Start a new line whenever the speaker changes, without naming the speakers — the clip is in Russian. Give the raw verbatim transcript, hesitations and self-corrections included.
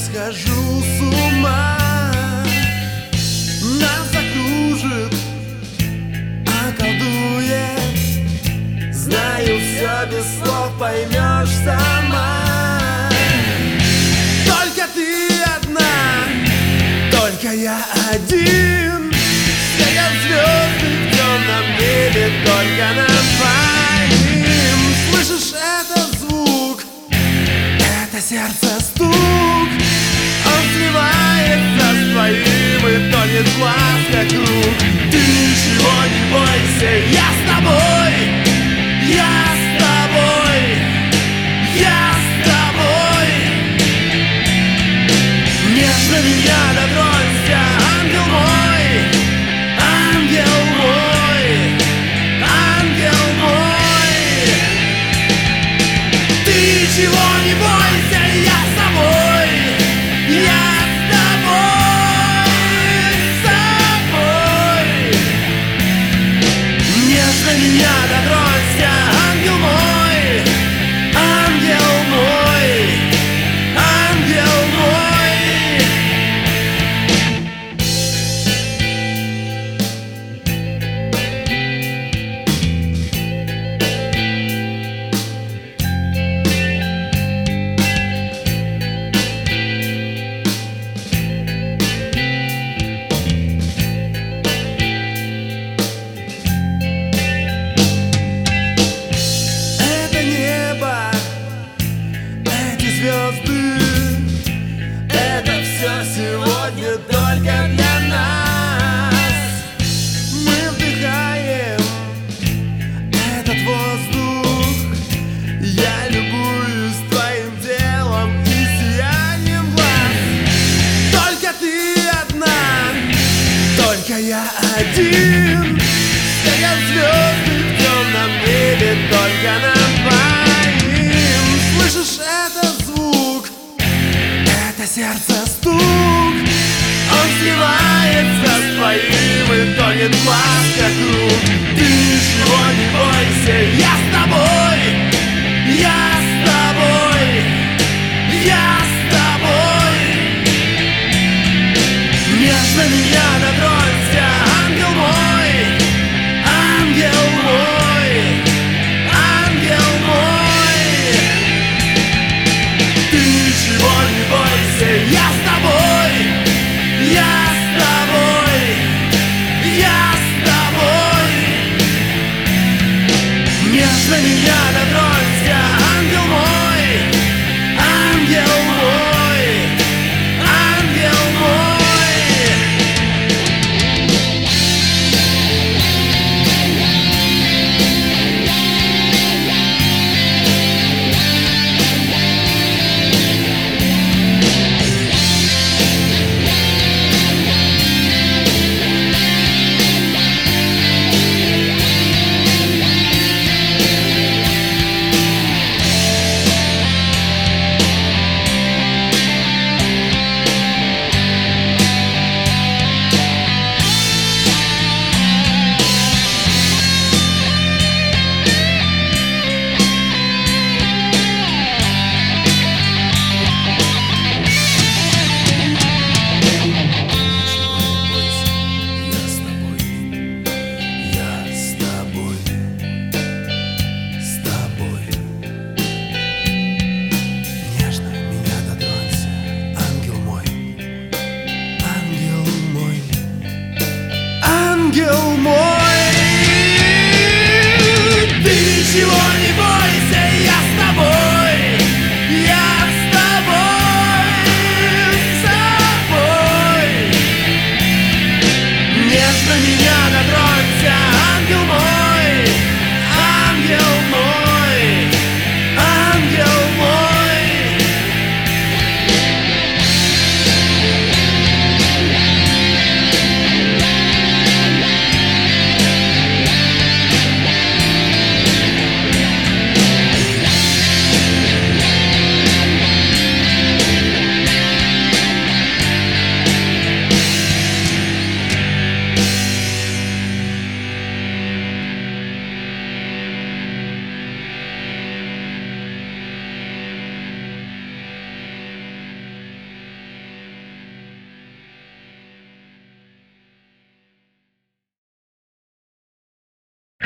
схожу с ума. Нас закружит, околдует. Знаю все без слов, поймешь сама. Только ты одна, только я один. Светят звезды в темном небе, только нам двоим. Слышишь этот звук? Это сердце стук. Он сливается с твоим и тонет в глаз, как круг. Ты ничего не бойся, я с тобой. Я с тобой. Я с тобой. Нежно меня дотронься, ангел мой. Ангел мой. Ангел мой. Ты ничего не бойся, я с тобой. Я с тобой, с тобой. Нежно меня дотронься, ангел мой. Ангел мой. Ангел мой. Это небо, эти звезды, это все сегодня только для нас. Мы вдыхаем этот воздух. Я любуюсь твоим телом и сиянием глаз. Только ты одна, только я один. Светят звезды в темном небе, только нам двоим. Слышишь этот звук? Это сердце стук. Он сливается с твоим и тонет в глаз, как круг. Ты ничего не бойся, я с тобой. Я с тобой. Я с тобой. Нежно меня дотронься, ангел мой. Ангел мой. Ангел мой. Ты ничего не бойся, я с тобой. Я с тобой. Я с тобой. Нежно меня дотронься, ангел мой. Ангел мой. Ангел мой. Ангел мой, ты ничего